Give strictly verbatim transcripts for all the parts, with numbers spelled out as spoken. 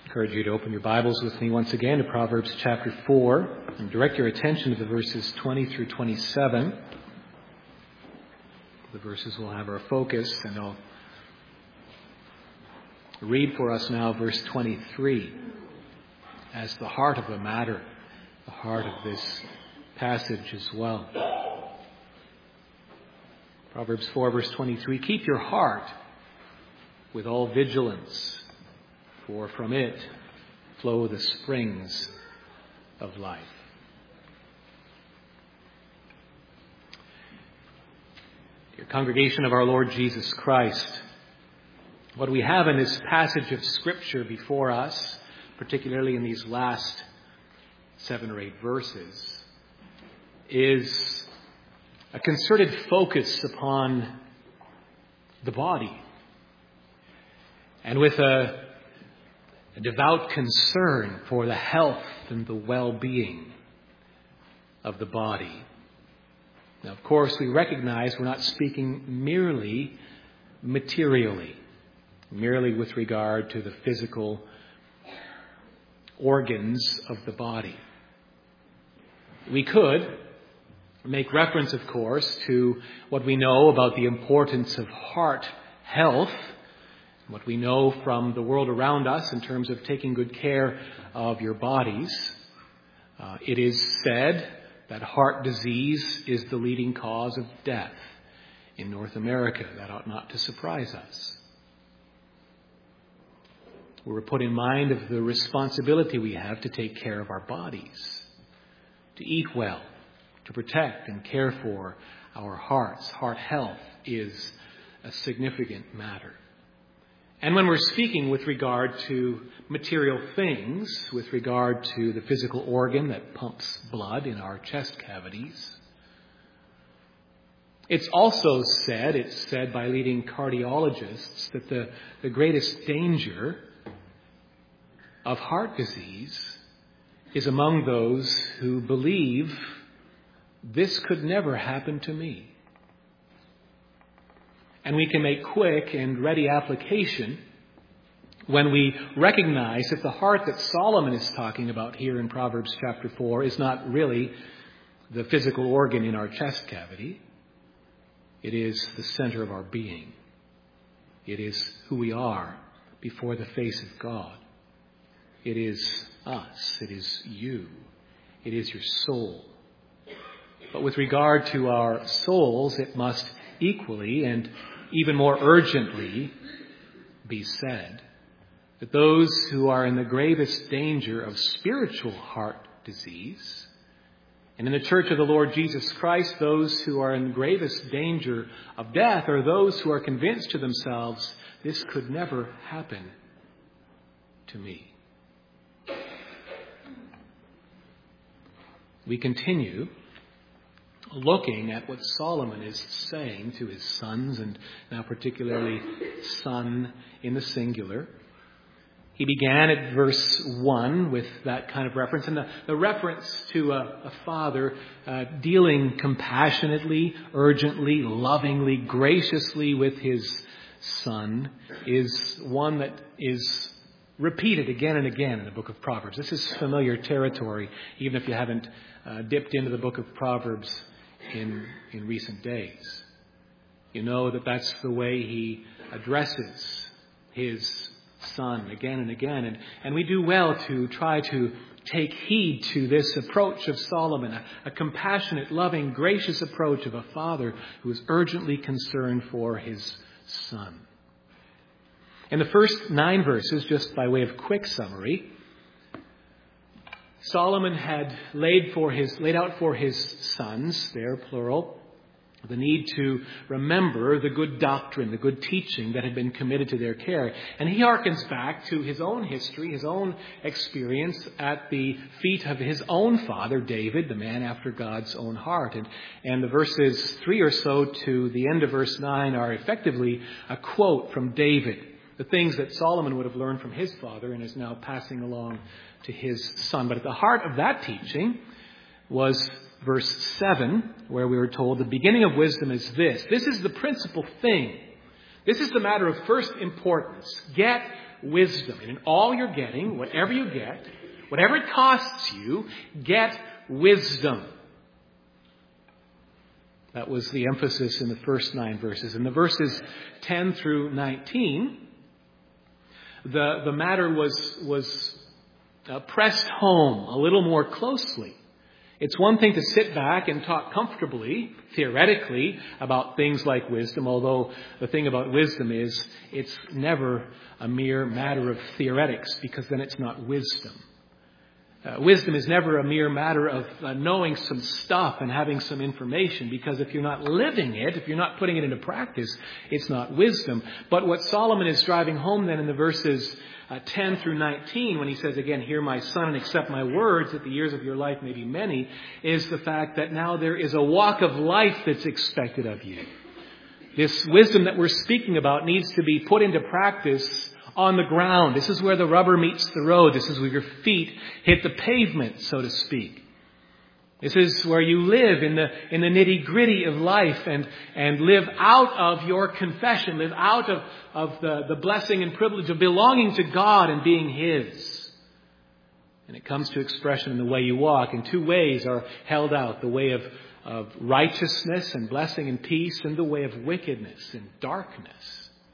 encourage you to open your Bibles with me once again to Proverbs chapter four and direct your attention to the verses twenty through twenty-seven. The verses will have our focus, and I'll read for us now verse twenty-three as the heart of the matter, the heart of this passage as well. Proverbs four verse twenty-three, keep your heart with all vigilance, for from it flow the springs of life. Dear congregation of our Lord Jesus Christ, what we have in this passage of Scripture before us, particularly in these last seven or eight verses, is a concerted focus upon the body, and with a, a devout concern for the health and the well-being of the body. Now, of course, we recognize we're not speaking merely materially, merely with regard to the physical organs of the body. We could make reference, of course, to what we know about the importance of heart health, what we know from the world around us in terms of taking good care of your bodies. Uh, it is said that heart disease is the leading cause of death in North America. That ought not to surprise us. We were put in mind of the responsibility we have to take care of our bodies, to eat well, to protect and care for our hearts. Heart health is a significant matter. And when we're speaking with regard to material things, with regard to the physical organ that pumps blood in our chest cavities, it's also said, it's said by leading cardiologists, that the, the greatest danger of heart disease is among those who believe this could never happen to me. And we can make quick and ready application when we recognize that the heart that Solomon is talking about here in Proverbs chapter four is not really the physical organ in our chest cavity. It is the center of our being. It is who we are before the face of God. It is us. It is you. It is your soul. But with regard to our souls, it must equally and even more urgently be said that those who are in the gravest danger of spiritual heart disease, and in the Church of the Lord Jesus Christ, those who are in the gravest danger of death are those who are convinced to themselves, this could never happen to me. We continue looking at what Solomon is saying to his sons, and now particularly son in the singular. He began at verse one with that kind of reference, and the, the reference to a, a father uh, dealing compassionately, urgently, lovingly, graciously with his son is one that is repeated again and again in the book of Proverbs. This is familiar territory, even if you haven't uh, dipped into the book of Proverbs in in recent days. You know that that's the way he addresses his son again and again. And, and we do well to try to take heed to this approach of Solomon, a, a compassionate, loving, gracious approach of a father who is urgently concerned for his son. In the first nine verses, just by way of quick summary, Solomon had laid for his laid out for his sons, there plural, the need to remember the good doctrine, the good teaching that had been committed to their care. And he harkens back to his own history, his own experience at the feet of his own father, David, the man after God's own heart. And, and the verses three or so to the end of verse nine are effectively a quote from David, the things that Solomon would have learned from his father and is now passing along to his son. But at the heart of that teaching was verse seven, where we were told the beginning of wisdom is this. This is the principal thing. This is the matter of first importance. Get wisdom. And in all you're getting, whatever you get, whatever it costs you, get wisdom. That was the emphasis in the first nine verses. In the verses ten through nineteen, the, the matter was, was uh, pressed home a little more closely. It's one thing to sit back and talk comfortably, theoretically, about things like wisdom, although the thing about wisdom is it's never a mere matter of theoretics, because then it's not wisdom. Uh, wisdom is never a mere matter of uh, knowing some stuff and having some information, because if you're not living it, if you're not putting it into practice, it's not wisdom. But what Solomon is driving home then in the verses uh, ten through nineteen, when he says again, "Hear my son and accept my words, that the years of your life may be many," is the fact that now there is a walk of life that's expected of you. This wisdom that we're speaking about needs to be put into practice on the ground. This is where the rubber meets the road. This is where your feet hit the pavement, so to speak. This is where you live in the in the nitty-gritty of life and, and live out of your confession, live out of, of the, the blessing and privilege of belonging to God and being His. And it comes to expression in the way you walk. And two ways are held out: the way of, of righteousness and blessing and peace, and the way of wickedness and darkness.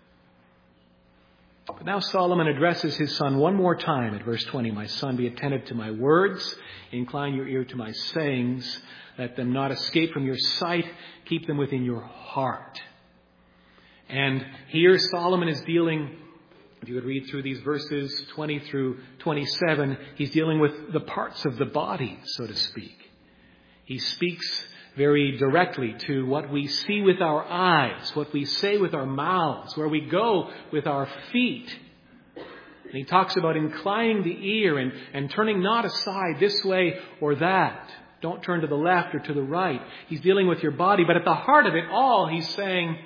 But now Solomon addresses his son one more time at verse twenty. "My son, be attentive to my words. Incline your ear to my sayings. Let them not escape from your sight. Keep them within your heart." And here Solomon is dealing, if you would read through these verses twenty through twenty-seven, he's dealing with the parts of the body, so to speak. He speaks very directly to what we see with our eyes, what we say with our mouths, where we go with our feet. And he talks about inclining the ear and, and turning not aside this way or that. Don't turn to the left or to the right. He's dealing with your body, but at the heart of it all, he's saying,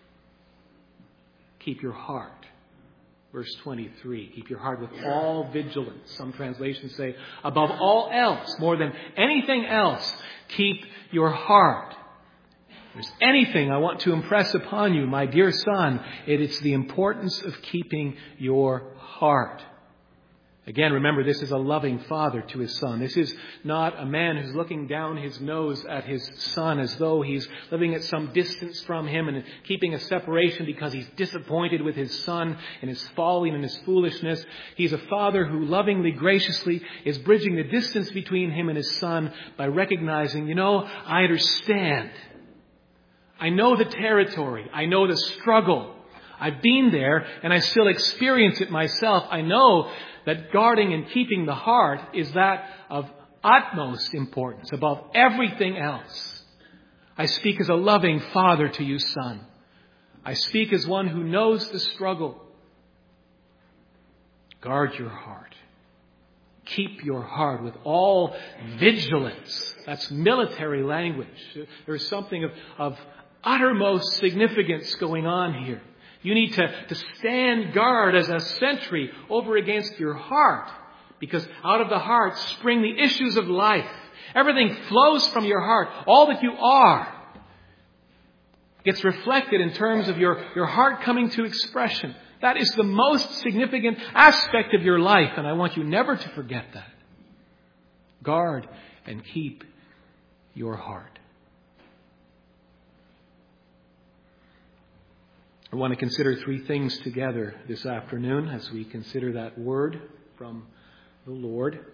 keep your heart. Verse twenty-three, keep your heart with all vigilance. Some translations say, above all else, more than anything else, keep your heart. If there's anything I want to impress upon you, my dear son, it is the importance of keeping your heart. Again, remember, this is a loving father to his son. This is not a man who's looking down his nose at his son as though he's living at some distance from him and keeping a separation because he's disappointed with his son and his folly and his foolishness. He's a father who lovingly, graciously is bridging the distance between him and his son by recognizing, you know, I understand. I know the territory. I know the struggle. I've been there and I still experience it myself. I know that guarding and keeping the heart is that of utmost importance above everything else. I speak as a loving father to you, son. I speak as one who knows the struggle. Guard your heart. Keep your heart with all vigilance. That's military language. There's something of, of uttermost significance going on here. You need to, to stand guard as a sentry over against your heart, because out of the heart spring the issues of life. Everything flows from your heart. All that you are gets reflected in terms of your, your heart coming to expression. That is the most significant aspect of your life, and I want you never to forget that. Guard and keep your heart. I want to consider three things together this afternoon as we consider that word from the Lord.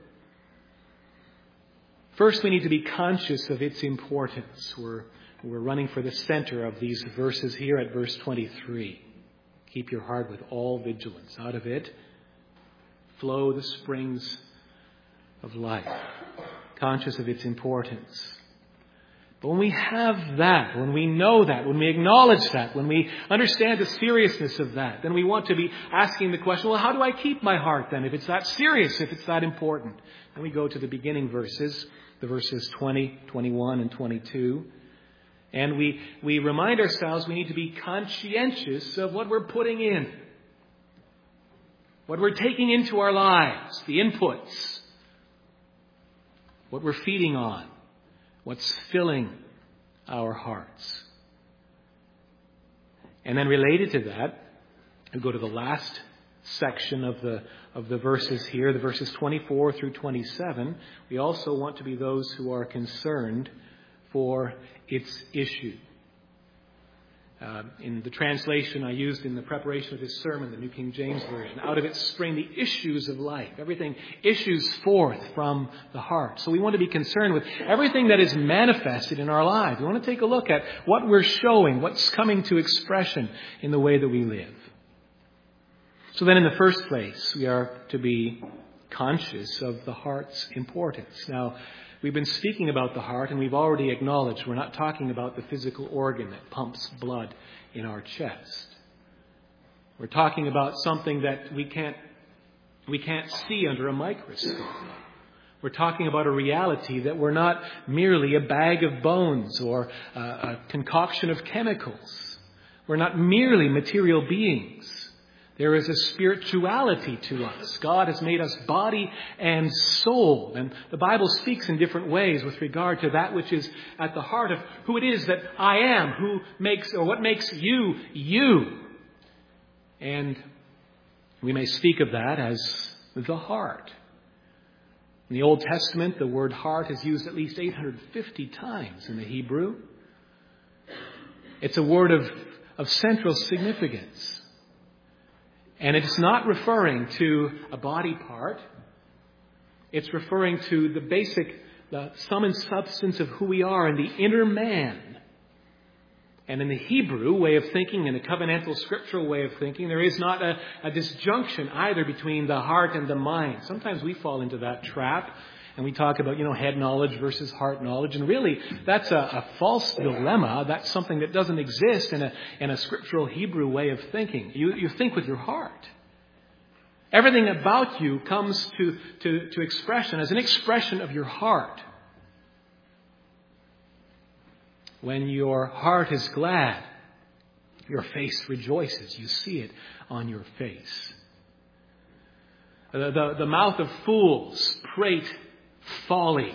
First, we need to be conscious of its importance. We're, we're running for the center of these verses here at verse twenty-three. Keep your heart with all vigilance. Out of it flow the springs of life. Conscious of its importance. But when we have that, when we know that, when we acknowledge that, when we understand the seriousness of that, then we want to be asking the question, well, how do I keep my heart then, if it's that serious, if it's that important? And we go to the beginning verses, the verses twenty, twenty-one, and twenty-two. And we, we remind ourselves we need to be conscientious of what we're putting in, what we're taking into our lives, the inputs, what we're feeding on. What's filling our hearts. And then related to that, we go to the last section of the of the verses here, the verses twenty-four through twenty-seven, we also want to be those who are concerned for its issue. Uh, in the translation I used in the preparation of this sermon, the New King James Version, out of it spring the issues of life. Everything issues forth from the heart. So we want to be concerned with everything that is manifested in our lives. We want to take a look at what we're showing, what's coming to expression in the way that we live. So then in the first place, we are to be conscious of the heart's importance. Now, we've been speaking about the heart, and we've already acknowledged we're not talking about the physical organ that pumps blood in our chest. We're talking about something that we can't, we can't see under a microscope. We're talking about a reality that we're not merely a bag of bones or a, a concoction of chemicals. We're not merely material beings. There is a spirituality to us. God has made us body and soul. And the Bible speaks in different ways with regard to that which is at the heart of who it is that I am, who makes, or what makes you, you. And we may speak of that as the heart. In the Old Testament, the word heart is used at least eight hundred fifty times in the Hebrew. It's a word of, of central significance. And it's not referring to a body part. It's referring to the basic, the sum and substance of who we are in the inner man. And in the Hebrew way of thinking, in the covenantal scriptural way of thinking, there is not a, a disjunction either between the heart and the mind. Sometimes we fall into that trap. And we talk about, you know, head knowledge versus heart knowledge. And really, that's a, a false dilemma. That's something that doesn't exist in a, in a scriptural Hebrew way of thinking. You, you think with your heart. Everything about you comes to, to, to expression as an expression of your heart. When your heart is glad, your face rejoices. You see it on your face. The, the, the mouth of fools prate folly,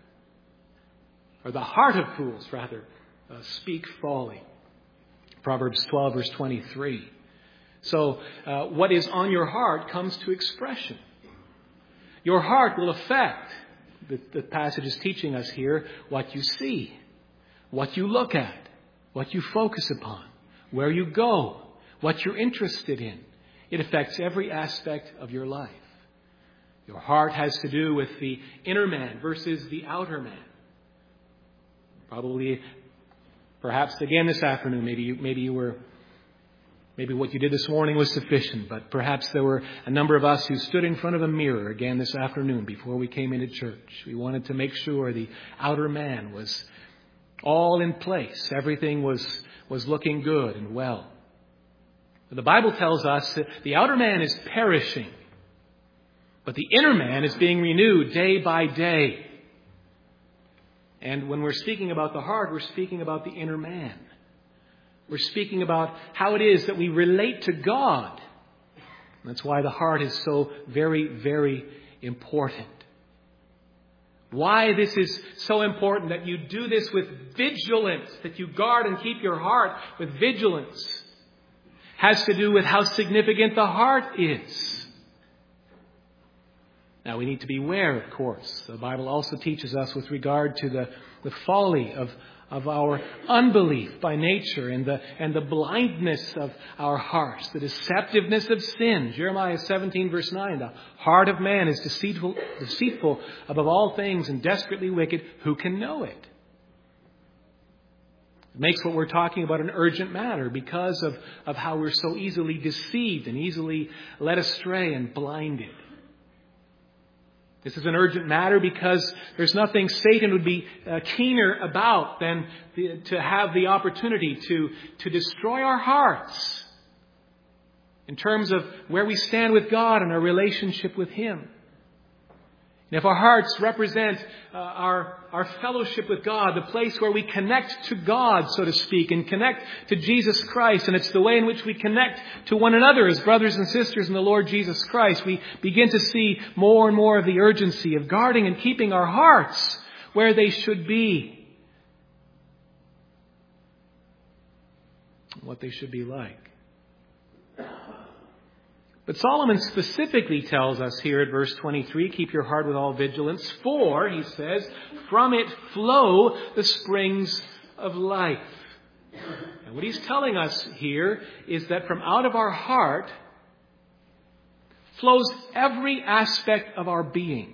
or the heart of fools, rather, uh, speak folly. Proverbs twelve, verse twenty-three. So, uh, what is on your heart comes to expression. Your heart will affect, the, the passage is teaching us here, what you see, what you look at, what you focus upon, where you go, what you're interested in. It affects every aspect of your life. Your heart has to do with the inner man versus the outer man. Probably, perhaps again this afternoon, maybe you, maybe you were, maybe what you did this morning was sufficient, but perhaps there were a number of us who stood in front of a mirror again this afternoon before we came into church. We wanted to make sure the outer man was all in place. Everything was, was looking good and well. But the Bible tells us that the outer man is perishing. But the inner man is being renewed day by day. And when we're speaking about the heart, we're speaking about the inner man. We're speaking about how it is that we relate to God. And that's why the heart is so very, very important. Why this is so important that you do this with vigilance, that you guard and keep your heart with vigilance, has to do with how significant the heart is. Now, we need to beware, of course. The Bible also teaches us with regard to the, the folly of, of our unbelief by nature and the, and the blindness of our hearts, the deceptiveness of sin. Jeremiah seventeen, verse nine, the heart of man is deceitful, deceitful above all things and desperately wicked. Who can know it? It makes what we're talking about an urgent matter because of, of how we're so easily deceived and easily led astray and blinded. This is an urgent matter because there's nothing Satan would be uh, keener about than the, to have the opportunity to, to destroy our hearts in terms of where we stand with God and our relationship with Him. And if our hearts represent uh, our, our fellowship with God, the place where we connect to God, so to speak, and connect to Jesus Christ, and it's the way in which we connect to one another as brothers and sisters in the Lord Jesus Christ, we begin to see more and more of the urgency of guarding and keeping our hearts where they should be, what they should be like. But Solomon specifically tells us here at verse twenty-three, keep your heart with all vigilance, for, he says, from it flow the springs of life. And what he's telling us here is that from out of our heart flows every aspect of our being.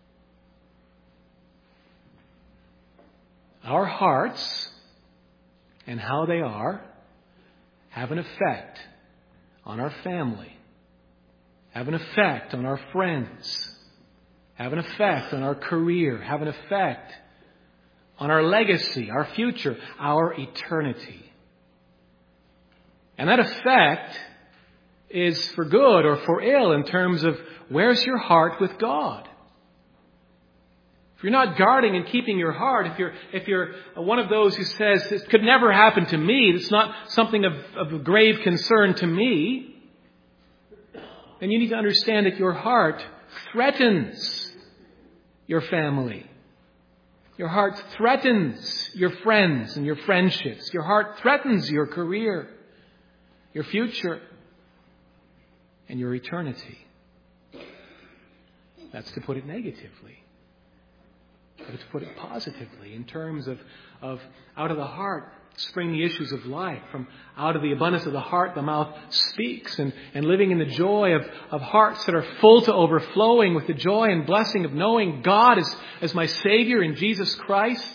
Our hearts and how they are have an effect on our family, have an effect on our friends, have an effect on our career, have an effect on our legacy, our future, our eternity. And that effect is for good or for ill in terms of where's your heart with God. If you're not guarding and keeping your heart, if you're if you're one of those who says, this could never happen to me, it's not something of, of grave concern to me, then you need to understand that your heart threatens your family. Your heart threatens your friends and your friendships. Your heart threatens your career, your future, and your eternity. That's to put it negatively. But to put it positively in terms of, of out of the heart spring the issues of life. From out of the abundance of the heart, the mouth speaks. And, and living in the joy of, of hearts that are full to overflowing with the joy and blessing of knowing God as, as my Savior in Jesus Christ,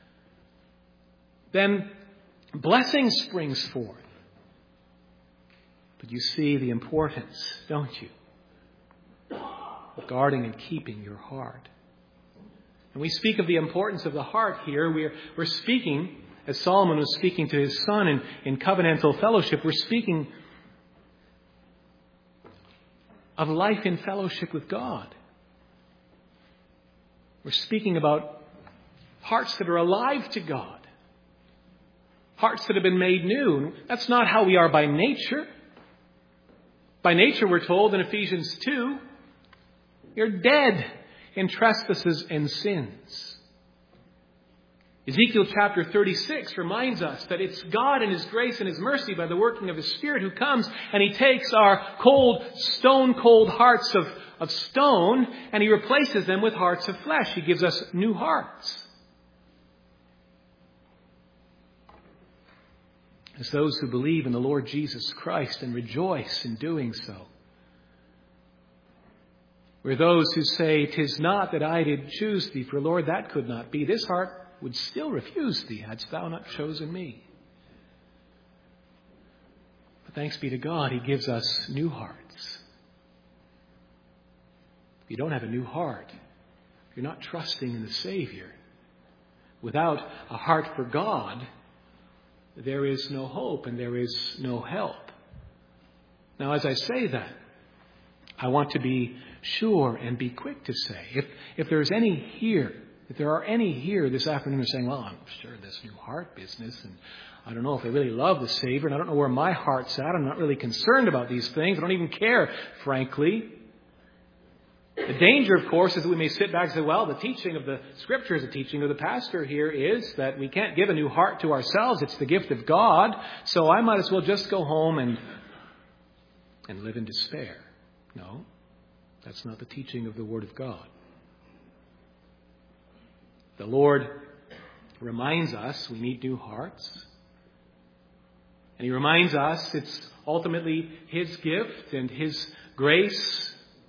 then blessing springs forth. But you see the importance, don't you, of guarding and keeping your heart. And we speak of the importance of the heart here. We're, we're speaking, as Solomon was speaking to his son in, in covenantal fellowship, we're speaking of life in fellowship with God. We're speaking about hearts that are alive to God. Hearts that have been made new. That's not how we are by nature. By nature, we're told in Ephesians two, you're dead in trespasses and sins. Ezekiel chapter thirty-six reminds us that it's God in His grace and His mercy by the working of His Spirit who comes and He takes our cold, stone-cold hearts of, of stone and He replaces them with hearts of flesh. He gives us new hearts. As those who believe in the Lord Jesus Christ and rejoice in doing so. We're those who say, "'Tis not that I did choose thee, for Lord, that could not be. This heart would still refuse thee, hadst thou not chosen me." But thanks be to God, He gives us new hearts. If you don't have a new heart, you're not trusting in the Savior. Without a heart for God, there is no hope and there is no help. Now, as I say that, I want to be sure and be quick to say, if if there's any here, if there are any here this afternoon who are saying, well, I'm sure this new heart business, and I don't know if I really love the Savior, and I don't know where my heart's at, I'm not really concerned about these things, I don't even care, frankly. The danger, of course, is that we may sit back and say, well, the teaching of the Scriptures, the teaching of the pastor here is that we can't give a new heart to ourselves. It's the gift of God. So I might as well just go home and and live in despair. No, that's not the teaching of the Word of God. The Lord reminds us we need new hearts. And He reminds us it's ultimately His gift and His grace.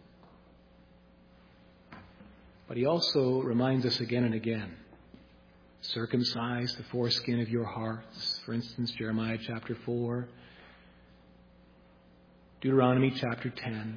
But He also reminds us again and again, circumcise the foreskin of your hearts. For instance, Jeremiah chapter four, Deuteronomy chapter ten.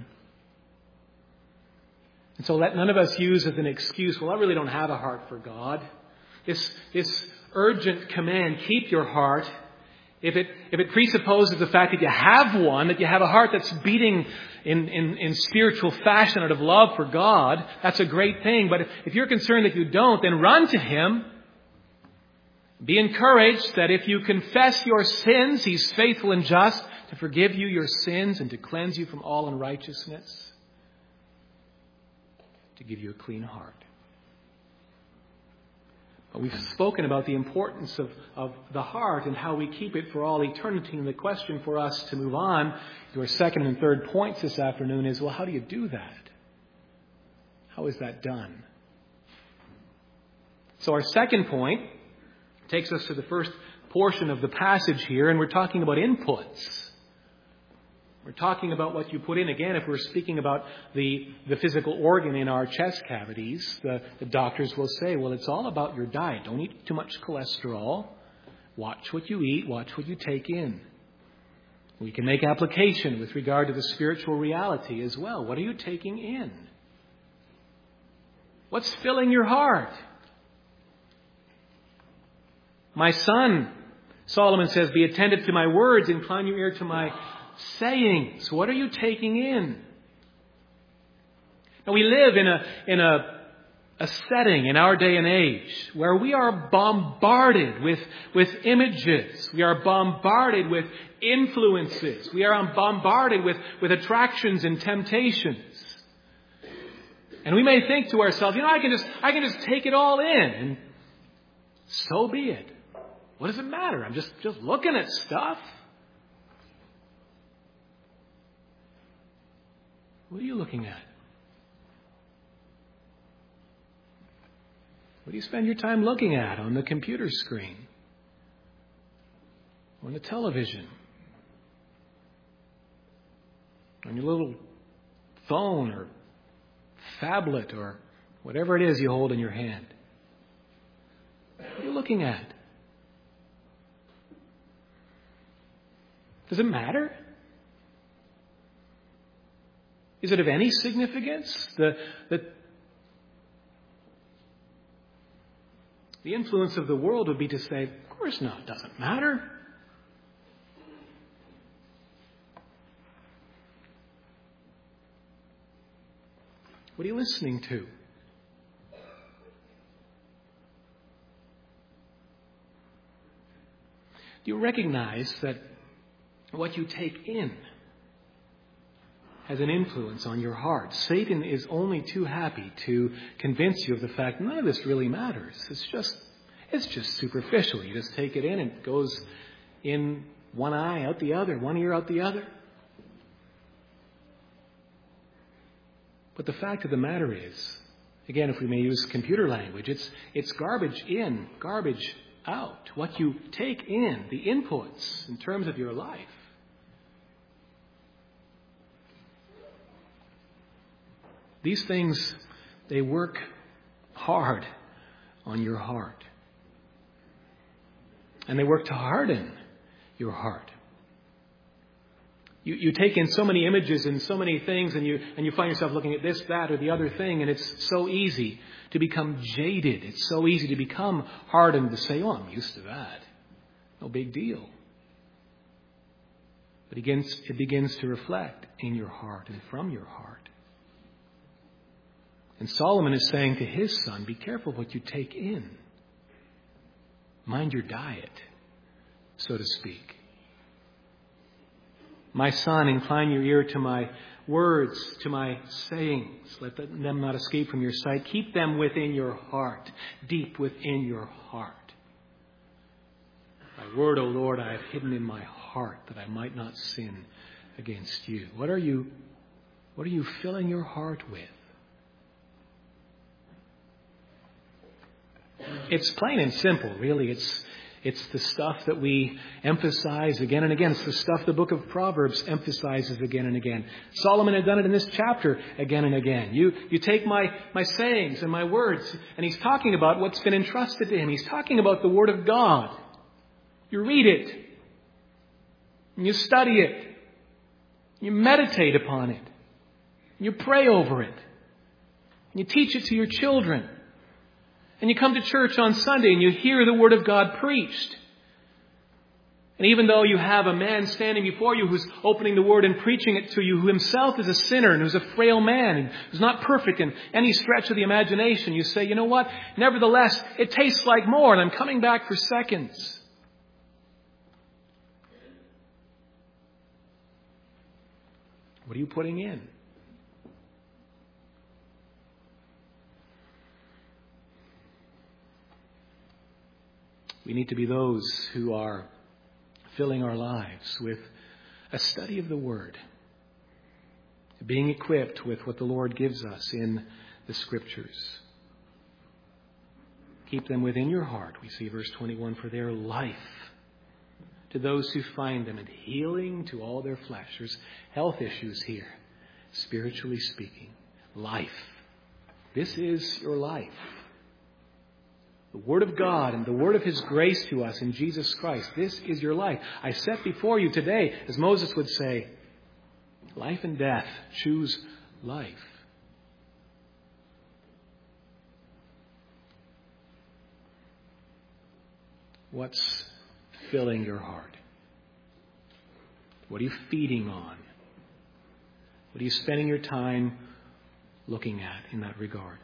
And so let none of us use as an excuse, well, I really don't have a heart for God. This, this urgent command, keep your heart, if it, if it presupposes the fact that you have one, that you have a heart that's beating in, in, in spiritual fashion out of love for God, that's a great thing. But if, if you're concerned that you don't, then run to Him. Be encouraged that if you confess your sins, He's faithful and just to forgive you your sins and to cleanse you from all unrighteousness, to give you a clean heart. We've spoken about the importance of, of the heart and how we keep it for all eternity. And the question for us to move on to our second and third points this afternoon is, well, how do you do that? How is that done? So our second point takes us to the first portion of the passage here, and we're talking about inputs. We're talking about what you put in. Again, if we're speaking about the, the physical organ in our chest cavities, the, the doctors will say, well, it's all about your diet. Don't eat too much cholesterol. Watch what you eat. Watch what you take in. We can make application with regard to the spiritual reality as well. What are you taking in? What's filling your heart? My son, Solomon says, be attentive to my words, incline your ear to my sayings. What are you taking in? Now we live in a in a, a setting in our day and age where we are bombarded with, with images. We are bombarded with influences. We are bombarded with, with attractions and temptations. And we may think to ourselves, you know, I can just I can just take it all in, and so be it. What does it matter? I'm just, just looking at stuff. What are you looking at? What do you spend your time looking at on the computer screen? On the television? On your little phone or phablet or whatever it is you hold in your hand? What are you looking at? Does it matter? Is it of any significance? The, the, the influence of the world would be to say, of course not, it doesn't matter. What are you listening to? Do you recognize that what you take in has an influence on your heart? Satan is only too happy to convince you of the fact none of this really matters. It's just, it's just superficial. You just take it in and it goes in one eye, out the other, one ear, out the other. But the fact of the matter is, again, if we may use computer language, it's, it's garbage in, garbage out. What you take in, the inputs in terms of your life. These things, they work hard on your heart. And they work to harden your heart. You, you take in so many images and so many things, and you, and you find yourself looking at this, that, or the other thing, and it's so easy to become jaded. It's so easy to become hardened to say, oh, I'm used to that. No big deal. But it begins, it begins to reflect in your heart and from your heart. And Solomon is saying to his son, be careful what you take in. Mind your diet, so to speak. My son, incline your ear to my words, to my sayings. Let them not escape from your sight. Keep them within your heart, deep within your heart. Thy word, O Lord, I have hidden in my heart that I might not sin against you. What are you, what are you filling your heart with? It's plain and simple, really. It's it's the stuff that we emphasize again and again. It's the stuff the book of Proverbs emphasizes again and again. Solomon had done it in this chapter again and again. You you take my, my sayings and my words, and he's talking about what's been entrusted to him. He's talking about the Word of God. You read it. And you study it. You meditate upon it. You pray over it. And you teach it to your children. And you come to church on Sunday and you hear the Word of God preached. And even though you have a man standing before you who's opening the Word and preaching it to you, who himself is a sinner and who's a frail man and who's not perfect in any stretch of the imagination, you say, you know what? Nevertheless, it tastes like more, and I'm coming back for seconds. What are you putting in? We need to be those who are filling our lives with a study of the Word, being equipped with what the Lord gives us in the Scriptures. Keep them within your heart, we see verse twenty-one, for their life to those who find them, and healing to all their flesh. There's health issues here, spiritually speaking. Life. This is your life. The Word of God and the Word of His grace to us in Jesus Christ. This is your life. I set before you today, as Moses would say, life and death. Choose life. What's filling your heart? What are you feeding on? What are you spending your time looking at in that regard?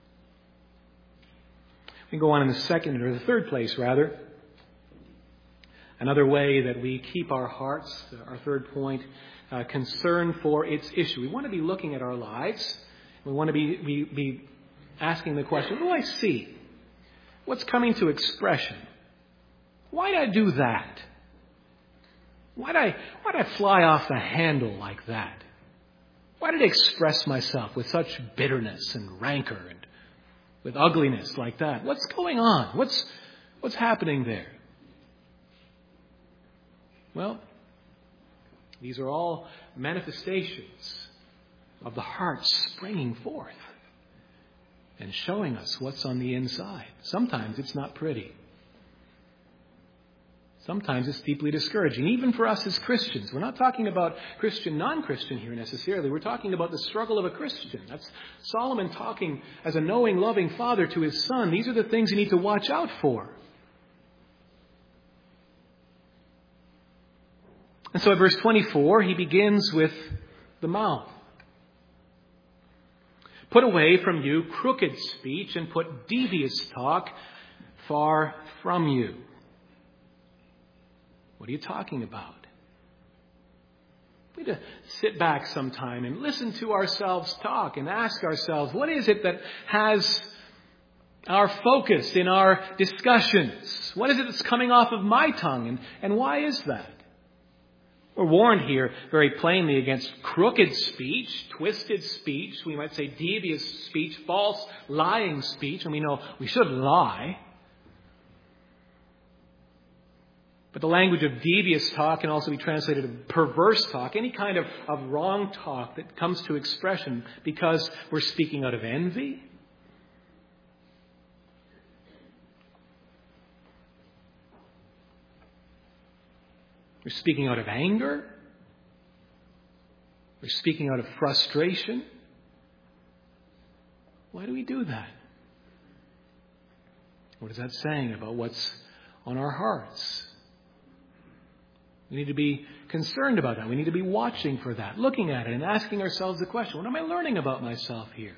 We go on in the second, or the third place, rather. Another way that we keep our hearts, our third point, uh, concern for its issue. We want to be looking at our lives. We want to be, be, be asking the question, what do I see? What's coming to expression? Why did I do that? Why did I, why did I fly off the handle like that? Why did I express myself with such bitterness and rancor and with ugliness like that? What's going on? What's, what's happening there? Well, these are all manifestations of the heart springing forth and showing us what's on the inside. Sometimes it's not pretty. Sometimes it's deeply discouraging, even for us as Christians. We're not talking about Christian, non-Christian here necessarily. We're talking about the struggle of a Christian. That's Solomon talking as a knowing, loving father to his son. These are the things you need to watch out for. And so at verse twenty-four, he begins with the mouth. Put away from you crooked speech and put devious talk far from you. What are you talking about? We need to sit back sometime and listen to ourselves talk and ask ourselves, what is it that has our focus in our discussions? What is it that's coming off of my tongue? And, and why is that? We're warned here very plainly against crooked speech, twisted speech, we might say devious speech, false, lying speech, and we know we shouldn't lie. But the language of devious talk can also be translated as perverse talk, any kind of, of wrong talk that comes to expression because we're speaking out of envy. We're speaking out of anger. We're speaking out of frustration. Why do we do that? What is that saying about what's on our hearts? We need to be concerned about that. We need to be watching for that, looking at it and asking ourselves the question, what am I learning about myself here?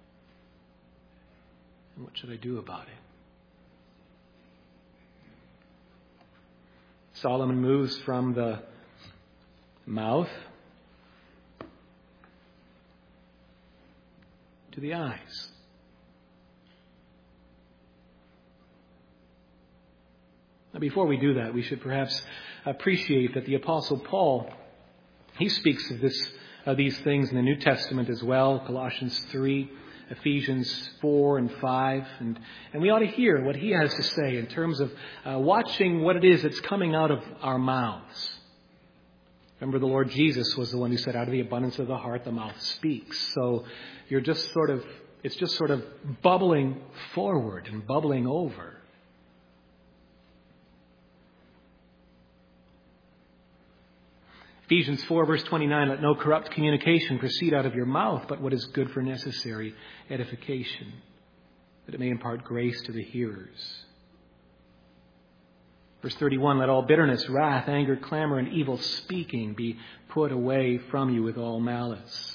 And what should I do about it? Solomon moves from the mouth to the eyes. Now, before we do that, we should perhaps appreciate that the Apostle Paul, he speaks of this, of these things in the New Testament as well, Colossians three, Ephesians four and five, and, and we ought to hear what he has to say in terms of uh, watching what it is that's coming out of our mouths. Remember, the Lord Jesus was the one who said, out of the abundance of the heart, the mouth speaks. So you're just sort of, it's just sort of bubbling forward and bubbling over. Ephesians four, verse twenty-nine, let no corrupt communication proceed out of your mouth, but what is good for necessary edification, that it may impart grace to the hearers. Verse thirty-one, let all bitterness, wrath, anger, clamor, and evil speaking be put away from you with all malice.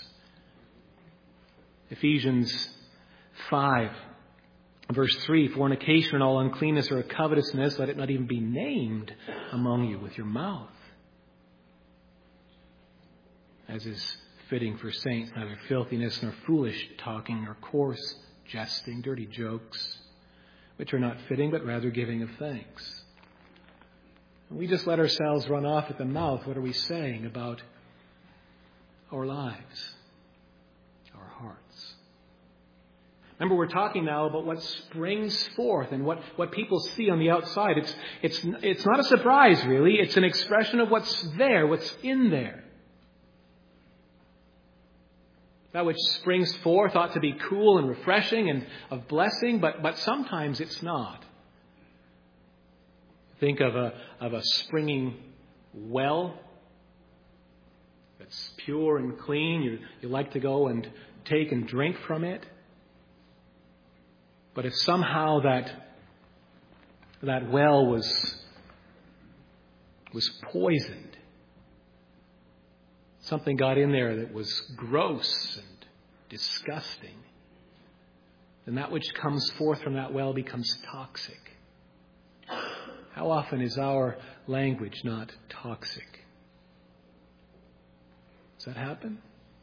Ephesians five, verse three, fornication and all uncleanness or covetousness, let it not even be named among you with your mouth, as is fitting for saints, neither filthiness nor foolish talking nor coarse jesting, dirty jokes, which are not fitting, but rather giving of thanks. When we just let ourselves run off at the mouth, what are we saying about our lives, our hearts? Remember, we're talking now about what springs forth and what, what people see on the outside. It's, it's, it's not a surprise, really. It's an expression of what's there, what's in there. That which springs forth ought to be cool and refreshing and of blessing, but, but sometimes it's not. Think of a, of a springing well that's pure and clean. You, you like to go and take and drink from it. But if somehow that, that well was, was poisoned, something got in there that was gross and disgusting, then that which comes forth from that well becomes toxic. How often is our language not toxic? Does that happen?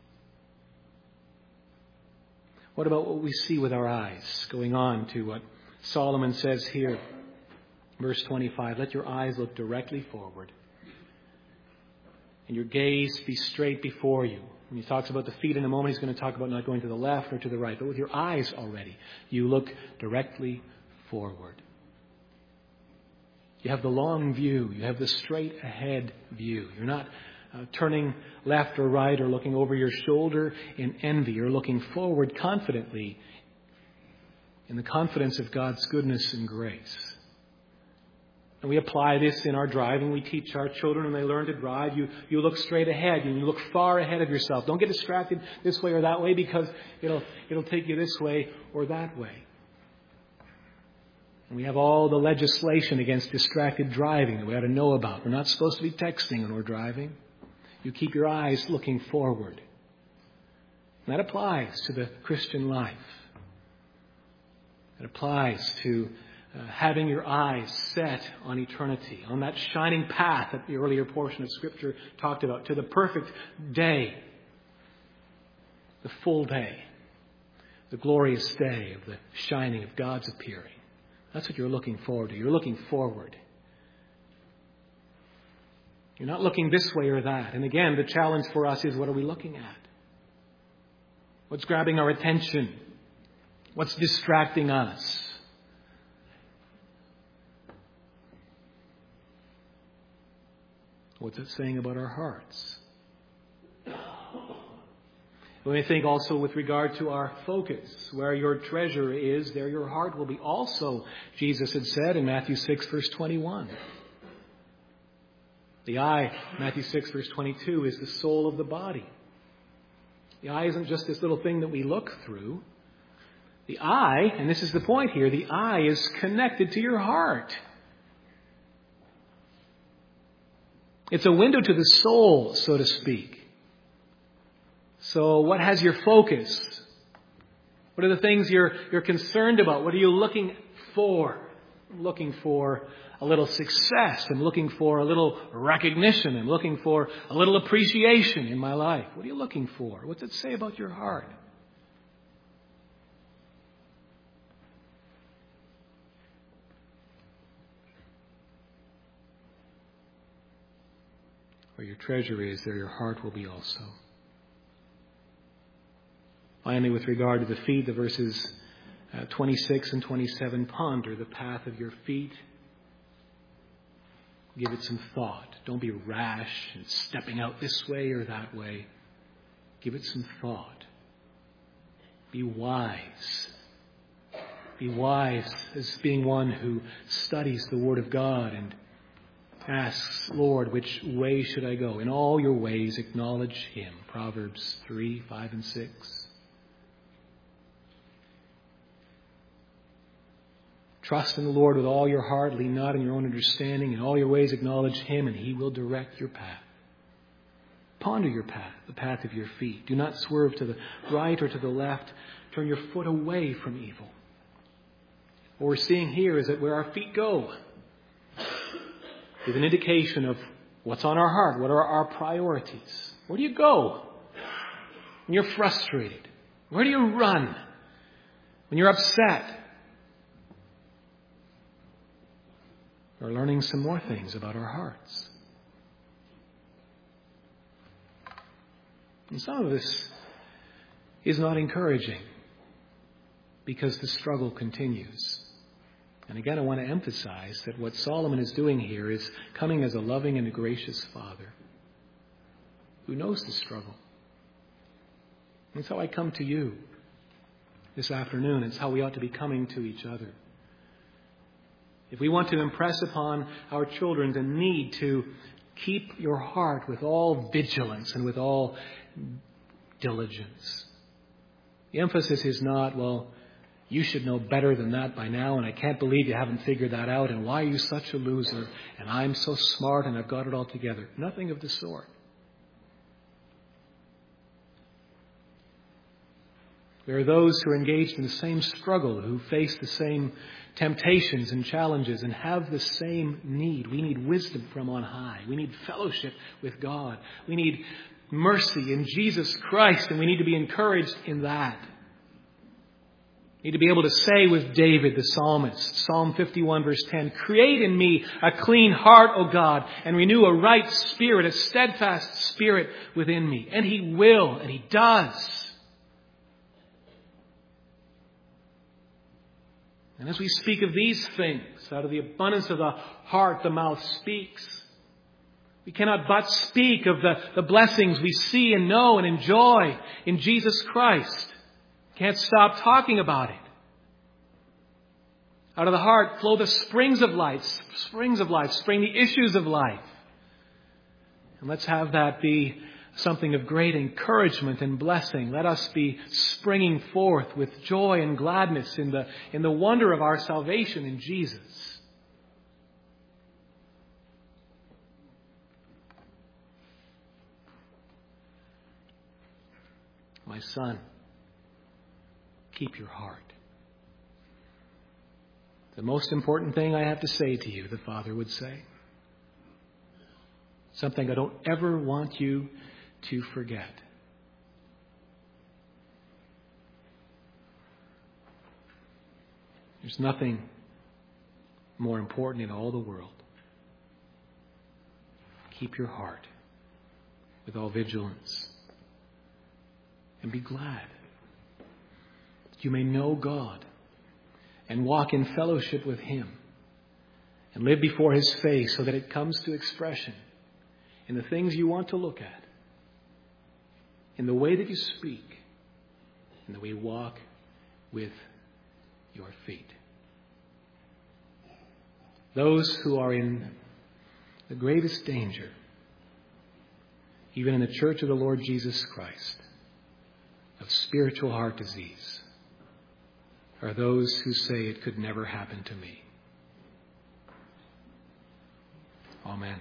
What about what we see with our eyes? Going on to what Solomon says here, verse twenty-five, let your eyes look directly forward and your gaze be straight before you. When he talks about the feet in a moment, he's going to talk about not going to the left or to the right. But with your eyes already, you look directly forward. You have the long view. You have the straight ahead view. You're not uh, turning left or right or looking over your shoulder in envy. You're looking forward confidently in the confidence of God's goodness and grace. And we apply this in our driving. We teach our children when they learn to drive. You, you look straight ahead and you look far ahead of yourself. Don't get distracted this way or that way because it'll, it'll take you this way or that way. And we have all the legislation against distracted driving that we ought to know about. We're not supposed to be texting when we're driving. You keep your eyes looking forward. And that applies to the Christian life. It applies to uh, having your eyes set on eternity, on that shining path that the earlier portion of Scripture talked about, to the perfect day, the full day, the glorious day of the shining of God's appearing. That's what you're looking forward to. You're looking forward. You're not looking this way or that. And again, the challenge for us is, what are we looking at? What's grabbing our attention? What's distracting us? What's it saying about our hearts? We may think also with regard to our focus. Where your treasure is, there your heart will be also, Jesus had said in Matthew six, verse twenty-one. The eye, Matthew six, verse twenty-two, is the soul of the body. The eye isn't just this little thing that we look through. The eye, and this is the point here, the eye is connected to your heart. It's a window to the soul, so to speak. So what has your focus? What are the things you're, you're concerned about? What are you looking for? I'm looking for a little success. I'm looking for a little recognition. I'm looking for a little appreciation in my life. What are you looking for? What's it say about your heart? Where your treasure is, there your heart will be also. Finally, with regard to the feet, the verses uh, twenty-six and twenty-seven, ponder the path of your feet. Give it some thought. Don't be rash in stepping out this way or that way. Give it some thought. Be wise. Be wise as being one who studies the Word of God and asks, Lord, which way should I go? In all your ways acknowledge Him. Proverbs three, five, and six. Trust in the Lord with all your heart. Lean not on your own understanding. In all your ways acknowledge Him, and He will direct your path. Ponder your path, the path of your feet. Do not swerve to the right or to the left. Turn your foot away from evil. What we're seeing here is that where our feet go is an indication of what's on our heart. What are our priorities? Where do you go when you're frustrated? Where do you run when you're upset? We're learning some more things about our hearts. And some of this is not encouraging because the struggle continues. And again, I want to emphasize that what Solomon is doing here is coming as a loving and a gracious father who knows the struggle. And so I come to you this afternoon. It's how we ought to be coming to each other. If we want to impress upon our children the need to keep your heart with all vigilance and with all diligence, the emphasis is not, well, you should know better than that by now, and I can't believe you haven't figured that out, and why are you such a loser, and I'm so smart and I've got it all together. Nothing of the sort. There are those who are engaged in the same struggle, who face the same temptations and challenges and have the same need. We need wisdom from on high. We need fellowship with God. We need mercy in Jesus Christ, and we need to be encouraged in that. We need to be able to say with David, the psalmist, Psalm fifty-one, verse ten, "Create in me a clean heart, O God, and renew a right spirit, a steadfast spirit within me." And He will, and He does. And as we speak of these things, out of the abundance of the heart, the mouth speaks. We cannot but speak of the, the blessings we see and know and enjoy in Jesus Christ. Can't stop talking about it. Out of the heart flow the springs of life, springs of life, spring the issues of life. And let's have that be something of great encouragement and blessing. Let us be springing forth with joy and gladness in the, in the wonder of our salvation in Jesus. My son, keep your heart. The most important thing I have to say to you, the Father would say. Something I don't ever want you to forget. There's nothing more important in all the world. Keep your heart with all vigilance. And be glad that you may know God and walk in fellowship with Him and live before His face so that it comes to expression in the things you want to look at, in the way that you speak, in the way you walk with your feet. Those who are in the greatest danger, even in the church of the Lord Jesus Christ, of spiritual heart disease, are those who say it could never happen to me. Amen.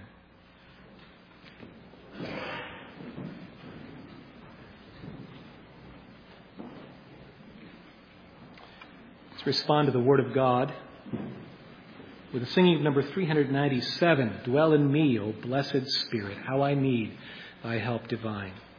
Let's respond to the Word of God with the singing of number three ninety-seven, "Dwell in me, O blessed Spirit, how I need thy help divine."